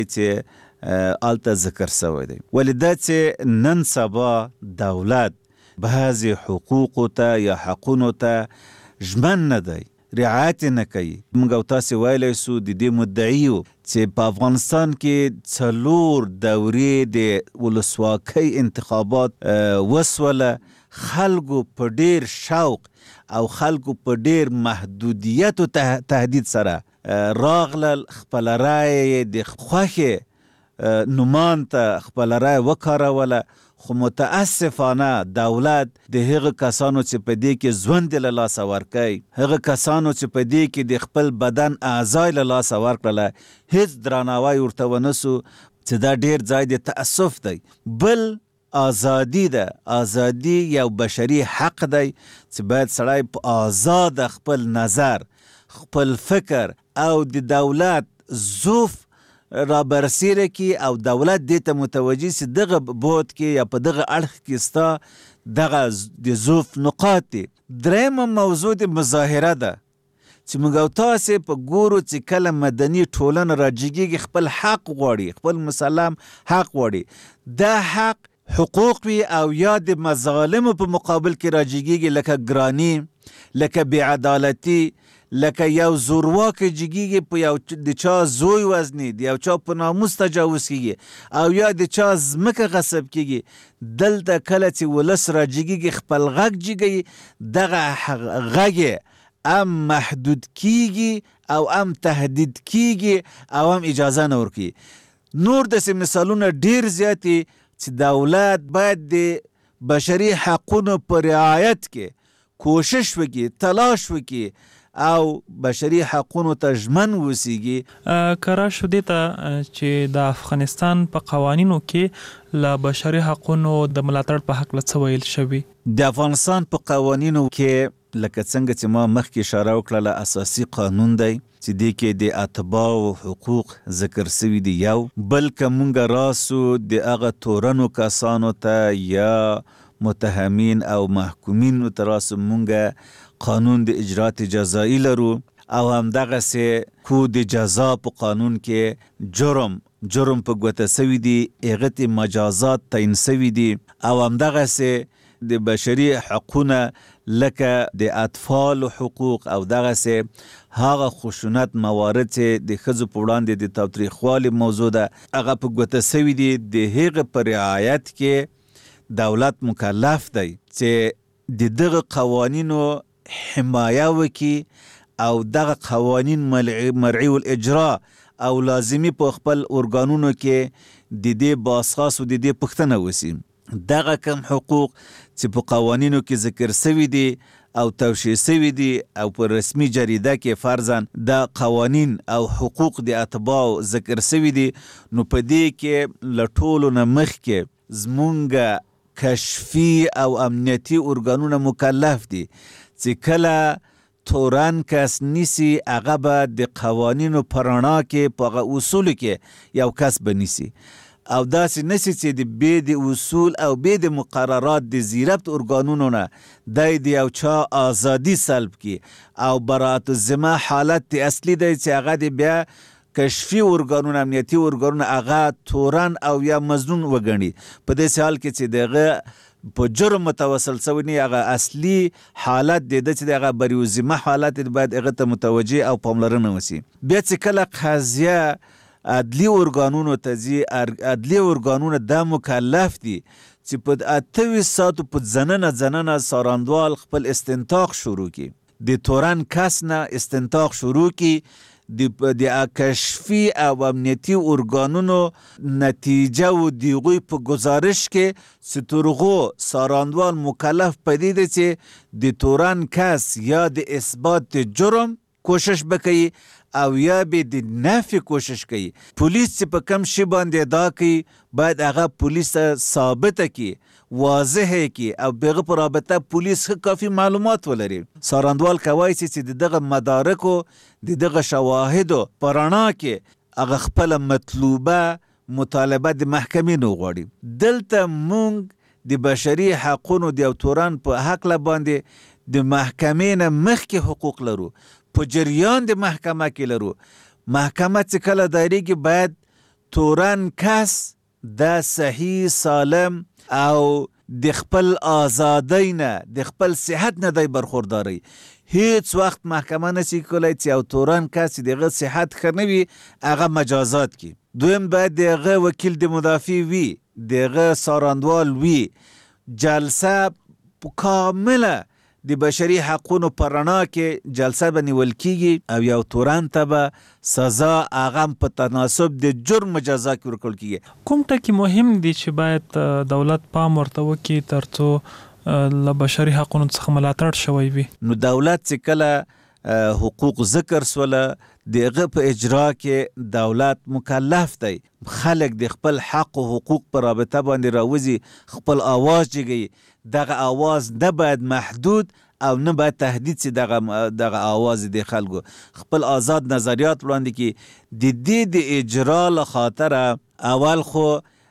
چې آلته ذکر سوی دی. ولې دا چې نن سبا دولت بعضې حقوقو ته یا حقونو ته ژمن نه دی، رعایت نه کوي. موږ او تاسې ویلی سو د دې مدعي یو چې په افغانستان کې 4 دورې د ولسواکۍ انتخابات وسوله. خلکو په ډیر شوق او خلکو په ډیر محدودیت او تهدید سره راغلل، خپل رای د خوښې نومان ته خپل رای وکاروله. خو متاسفانه دولت د هغه کسانو چې په دې کې ژوند له لاسه ورکوي، هغه کسانو چې په دې کې د خپل بدن اعضای له لاسه ورکړله، هیڅ درناوی ورته ونه سو، چې دا ډیر ځای د تاسف دی. بل آزادی ده. آزادی یو بشري حق دی چې باید سړی په آزاد خپل نظر، خپل فکر او د دولت ظوف را برسیره کی او دولت دې ته متوجه سي دغه بود کې یا په دغه اړخ کې ستا دغه د ظوف نقاط دي. درېمه موضوع د مظاهره ده چې موږ او تاسې په ګورو چې کله مدني ټولنه راجګېږي خپل حق غواړي، خپل مسلم حق غواړي. دا حق حقوق وي او یا د مظالمو په مقابل کې راجګېږي، لکه ګرانی، لکه بېعدالتي، لکه یو زورواک جګیږي په یو د چا زوی وزني، د یو چا په ناموس تجاوز کیږي او یا د چا ځمکه غصب کیږي. دلته کله چې ولس راجګېږي خپل غږ جګوي، دغه غږ ام محدود کیږي او ام تهدید کیږي او ام اجازه نه ورکوي. نور داسې مثالونه ډیر زیات چې دولت باید د بشري حقونو په رعایت کې کوشش وکړي، تلاش وکړي او بشري حقونو ته ژمن وسیږي. کره شو دې ته چې د افغانستان په قوانینو کې له بشري حقونو د ملاتړ په حق له څه ویل شوي؟ د افغانستان په قوانینو کې لکه څنګه چې ما مخکې اشاره وکړله، اساسي قانون دی چې دې کې د اتباعو حقوق ذکر سوي دي. یو بل که مونږ راسو د هغه تورنو کسانو ته یا متهمین او محکومینو ته راسو، مونږ قانون د اجرات جزایی لرو او همدغسې کود جزا په قانون کې جرم په ګوته سوي دي، هغه ته مجازات تعیین سوي دي او همدغسې د بشري حقونه لکه د اطفال حقوق او دغسې هغه خشونت موارد چې د ښځو په وړاندې د تاوتریخوالي موضوع ده، هغه په ګوته سوي دي. د هغه په رعایت کې دولت مکلف دی چې د دغه قوانینو حمایه وکي او دغه قوانین مرعی الاجرا او لازمی په خپل ارګانونو کې د دې باسخاص او د دې پوښتنه وسی. دغه کم حقوق چې په قوانینو کې ذکر سوي دي او توشیح سوي دي او په رسمي جریده کې فرضاً د قوانین او حقوق د اتباعو ذکر سوي دي، نو په دې کې له ټولو نه مخکې زمونږ کشفي او امنیتي ارګانونه مکلف دي چې کله تورن کس نیسی هغه به د قوانینو په رڼا کې په هغه اصولو کې یو کس به نیسي او داسې نسی چې د بې د اصول او بې د مقررات د زیربط ارګانونو نه د یو چا آزادي سلب کی او برات الذمه حالت د اصلي دی چې هغه د بیا کشفي ارګانونه، امنیتي ارګانونه هغه تورن او یا مظنون وګڼي. په دې حال کې چې دغه په جرم متوسل سوی نه، هغه اصلي حالت د چې هغه بری الذمه حالت باید هغه ته متوجه او پاملرنه وسی. بیا چې کله قضیه عدلی ارګانونو ته ځي، عدلی ارګانونه دا مکلف دي چې په 28 ساعتو په ځننه څارندوال خپل استنتاق شروع کی، د تورن کس نه استنتاق شروع کی، د کشفي او امنیتي ارګانونو نتیجه و دیغوی په گزارش کې سترغو څارندوال مکلف پدې دی چې د تورن کس یا د اثبات جرم کوشش بکوي او یا به د نفي کوشش کوي. پولیس چې په کم شي باندې ادا کوي باید هغه پولیس ثابته کی، واضح کی او بغه پر رابطه پولیس کافی معلومات ولري. څارندوال کوي چې دغه مدارکو دغه شواهدو پرانا کې هغه خپل مطلوبه مطالبه د محکمې نو غواړي. دلته مونږ د بشري حقونو د تورن په حق باندې د محکمې نه مخکې حقوق لرو، په جریان د محکمه کې لرو. محکمه چې کله دایریږي باید تورن کس د صحیح سالم او د خپل آزادۍ نه د خپل صحت نه دی برخورداری. هیڅ وخت محکمه نشي کولی چې یو تورن کس چې دغه صحت ښه نه وي هغه مجازات کړي. دویم باید دغه وکیل د مدافع وي، دغه څارندوال وي. جلسه کامله د بشري حقونو پر رڼا کې جلسه به نیول کیږي او یو تورن ته به سزا هغه په تناسب د جرم جزا کې ورکول کیږي. کوم ټکي مهم دي چې باید دولت پام ورته وکړي ترڅو له بشري حقونو څخه ملاتړ شوی وي؟ نو دولت چې کله حقوق ذکر سوله دغه په اجرا کې دولت مکلف دی خلک د خپل حق او حقوق پر رابطه باندې راوځي، خپل آواز جګوي. دغه آواز نه باید محدود او نه باید تهدید سي. دغه آواز د خلکو خپل آزاد نظریات وړاندې کی. د اجرا له خاطره اول خو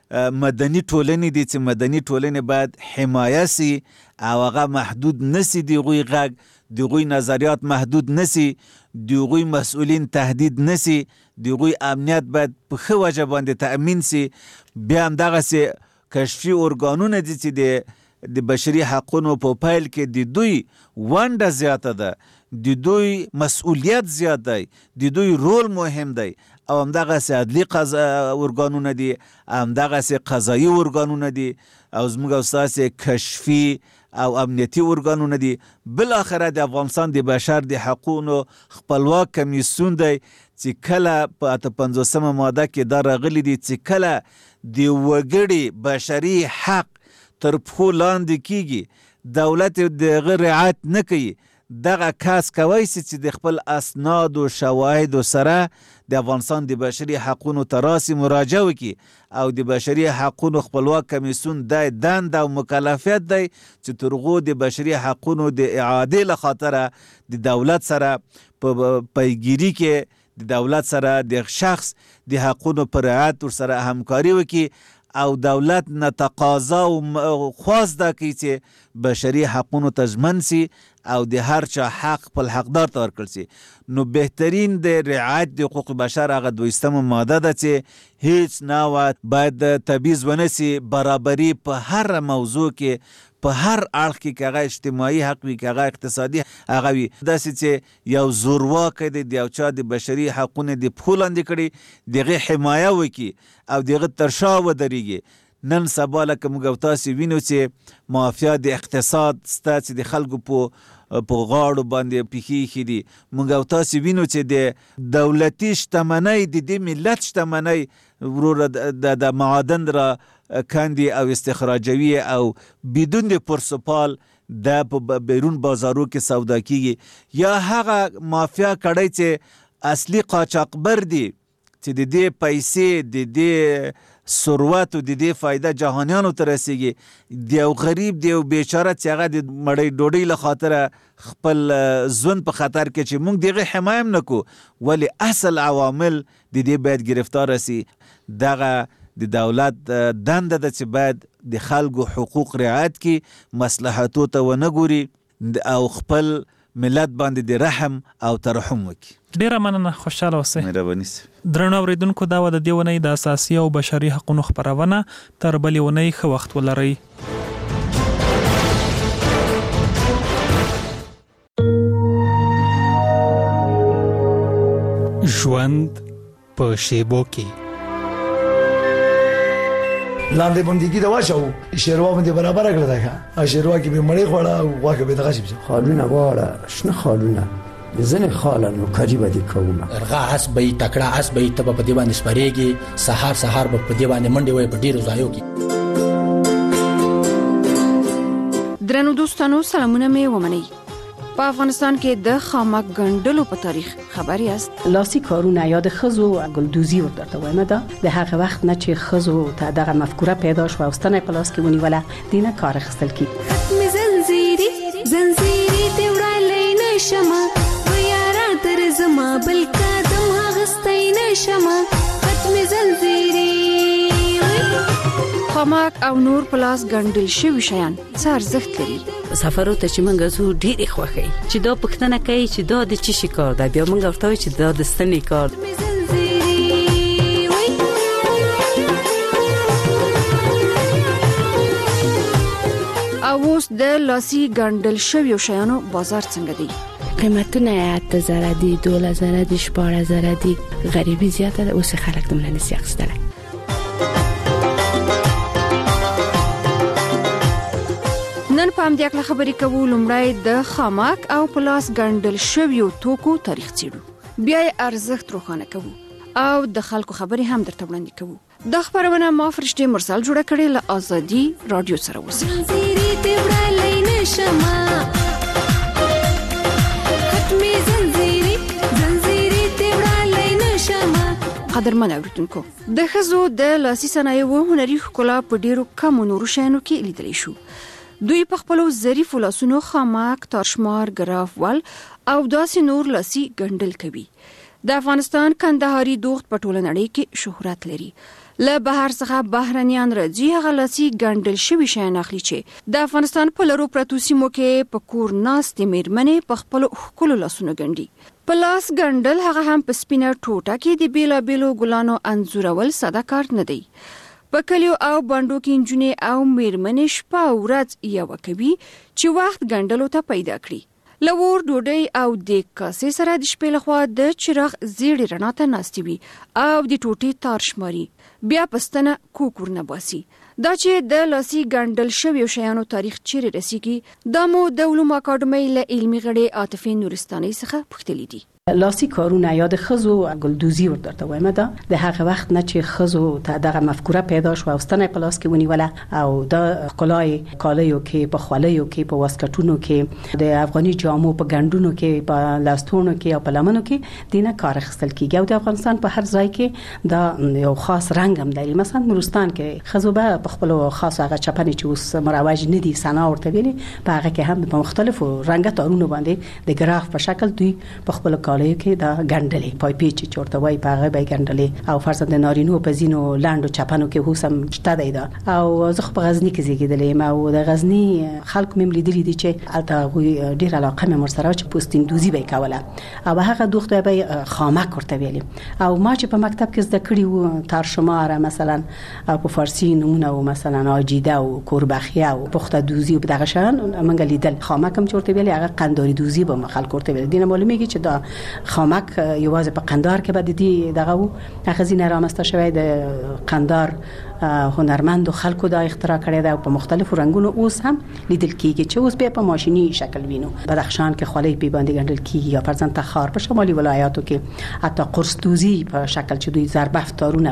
مدني ټولنې دي چې مدني ټولنې باید حمایه سي او هغه محدود نسی، دغوی غږ دغوی نظریات محدود نسی، دغوی مسئولین تهدید نسی، دغوی امنیت باید په ښه وجه باندې تأمین سي. بیا هم دغسې کشفي ارګانونه دي چې د بشري حقونو په پیل کې د دوی ونډه زیاته ده، د دوی مسئولیت زیات دی، د دوی رول مهم دی. او همدغسې عدلي ارګانونه دي، همدغسې قضایي ارګانونه دي او زموږ او ستاسې کشفي او امنیتي ارګانونه دي. بالاخره د افغانستان د بشر د حقونو خپلواک کمیسیون دی چې کله په 58 ماده کې دا راغلي دي چې کله د وګړي بشري حق تر پښو لاندې کیږي، دولت دغه رعایت نه کوي، دغه کس کوي چې د خپل اسناد او شواهد سره د افغانستان د بشري حقونو تراسي مراجعه وکړي او د بشري حقونو خپلواک کمیسیون د دنده او مکلفیت دی چې ترغو د بشري حقونو د اعاده له خاطره د دولت سره په پیګیری کې د دولت سره د شخص د حقونو پر رعایت سره همکاري وکړي او دولت نه تقاضا او خواست ده چې بشري حقونو ته ژمن سي او د هر چا حق خپل حقدار ته ورکړل سي. نو بهترین د رعایت د حقوق بشر هغه 20 ماده ده چې هیڅ نوع باید تبعیض ونه سي، برابري په هر موضوع کې په هر اړخ کې که هغه اجتماعي حق وي که هغه اقتصادي هغه وي، داسې چې یو زورواکی دی د یو چا د بشري حقونه د پښو لاندې کړي دغه حمایه وکړي او دغه تر شا ودرېږي. نن سبا لکه موږ او تاسې وینو چې مافیا د اقتصاد ستا چې د خلکو په غاړو باندې پښې ایښي دي. موږ او تاسې وینو چې د دولتي شتمنۍ د دې ملت شتمنۍ وروره د معادن را کاندي او استخراجوي او بدون د پرسپال د په بیرون بازارو کې سودا کیږي. یا هغه مافیا کړی چې اصلي قاچاقبر دي چې د دې پیسې د دې ثروت او د دې فایده جهانیانو ته رسیږي، د یو غریب د یو بیچاره چې هغه د مړۍ ډوډۍ له خاطره خپل ژوند په خطر کې چې موږ دغه حمایه هم نه کوو، ولې اصل عوامل د دې باید گرفتار سي. دغه د دولت دنده ده چې باید د خلکو حقوق رعایت کړي، مصلحتو ته ونه ګوري او خپل ملت باندې د رحم او ترحم وکړي. ډیره مننه، خوشاله اوسئ. مهرباني سي. درنو اوریدونکو، دا و د دې اونۍ د اساسي او بشري حقوقو خبرونه. تر بلې اونۍ ښه وخت ولرئ. ژوند په شیبو کې لاندې بندګي دا واچو شیروا باندې برابر کړل دا شیروا کې به مړی خوړه او واکه به دغه شي خالونه واړه شنه خالونه ځنه خالانو کاری بدی کوم ارغا اس به تکړه اس به ته په دی باندې سپریږي سحر په دی باندې منډي وای په ډیرو ځایو کې. درنو دوستانو، سلامونه مې ومنئ. په افغانستان کې د خامک ګنډلو په تاریخ خبر یاست؟ لاسي کارونه یا د خزو ګلدوزي ورته وایم دا د هغه وخت نه چې خزو ته دغه مفکوره پیدا شو او ستنه په لاس کې ونیوله دینه کار خستل کی زنجیری دی وړاندې نشمه و یارا تر زما بل قدم هغستای نشمه ختم زنجیری. خامک او نور پلاس ګنډل شوی شیان څه ارزښت لري؟ سفرو ته چې موږ زو ډېری خوښي چې دا پښتنه کوي چې دا د چی کار دی، بیا موږ ورته چې دا د ستنې کار. د لاسي ګنډل شویو شیانو بازار څنګه دی؟ قیمتونه 8000 دي، 12000 دي، 14000 دي. غریبي زیاته ده، اوس خلک د مننه نسی اخیستله. نن په همدې اړه خبرې کوو. لومړی د خامک او پلاس ګنډل شویو توکو تاریخ څېړو، بیا یې ارزښت روښانه کوو او د خلکو خبرې هم درته وړاندې کوو. دا خبرونه ما فرشته مرسل جوړه کړې له ازادي رادیو سره اوسه. زنجیرې ته وړلای نشمه ختمې زنجیرې ته وړلای نشمه. قدرمن اوریدونکو، د ښځو د لاسي صنایعو هنري ښکلا په ډېرو کمو نورو شیانو کې لیدلی شو. دوی په خپلو ظریفو لاسونو خامک، تارشمار، ګراف ول او داسې نور لاسي ګنډل کوي. د افغانستان کندهاري دوخت په ټوله نړۍ کې شهرت لري. له بهر څخه بهرنیان راځي هغه لاسي ګنډل شوي شیان اخلي چې د افغانستان په لرو پرتو سیمو کې په کور ناستې میرمنې په خپلو ښکلو لاسونو ګنډي. په لاس ګنډل هغه هم په سپینه ټوټه کې د بیلابیلو ګلانو انځورول ساده کار نه دی. په کلیو او بانډو کې نجونې او میرمنې شپه او ورځ یوه کوي چې وخت ګنډلو ته پیدا کړي. له اور، ډوډۍ او د کاسې سره د شپې لخوا د چراغ زیړې رڼا ته ناستې وي او د ټوټې تار شماري، بیا پستنه کوکور نه باسي. دا چې د لاسي ګنډل شویو شیانو تاریخ چیرې رسیږي، دا مو د علومو اکاډمۍ له علمي غړې عاطفې نورستانۍ څخه پوښتلي دي. لاسي کارونه یا د خزو ګلدوزي ورته وایم، دا د هغه وخت نه چې خزو ته دغه مفکوره پیدا شو او ستنه په لاس کې ونیوله او د خلای کالیو کې، په خولایو کې، په واسکټونو کې، د افغاني جامو په ګنډونو کې، په لاستونو کې او په لمنو کې دینه کار اخیستل کیږي. او د افغانستان په هر ځای کې دا یو خاص رنگ هم لري. مثلا نورستان کې خزو به په خپل خاص هغه چپنې چې اوس مروج نه دي، سنا ورته ویلي، په هغه کې هم په مختلفو رنګه تارونو باندې د ګراف په شکل دوی په خپل کې دا ګنډلې پای پیچ چورته وای په هغه به ګنډلې. او فرض د نارینو په زینو لاندو چپنو کې هوسم شته دی. دا او زه په غزنی کې زیږیدلې ما او د غزنی خلک مم لیدلې دي چې الته ډیر علاقه مې مرسره چې پوستین دوزی به کوله او هغه دوخته به خامک ورته ویلې. او ما چې په مکتب کې زده کړی و تارشمار مثلا او په فارسی نمونه او مثلا اجیده او کوربخیه او پخته دوزی او دغه شان منګ لیدل. خامک هم چورته ویلې، هغه قنداری دوزی به خلک ورته ویل. دینه معلومیږي چې دا خامک یوازې په قندار کې به دي دغه هغه زینه رامسته شوی د قندار هنرمند خلکو دا اختراع کړی دا په مختلفو رنگونو اوس هم لیدل کیږي چې اوس به په ماشيني شکل وینو. بدخشان کې خولۍ په باندې ګنډل کیږي یا فرزند تخار په شمالي ولایاتو کې حتی قرص دوزی په شکل چې دوی ضربه تارونه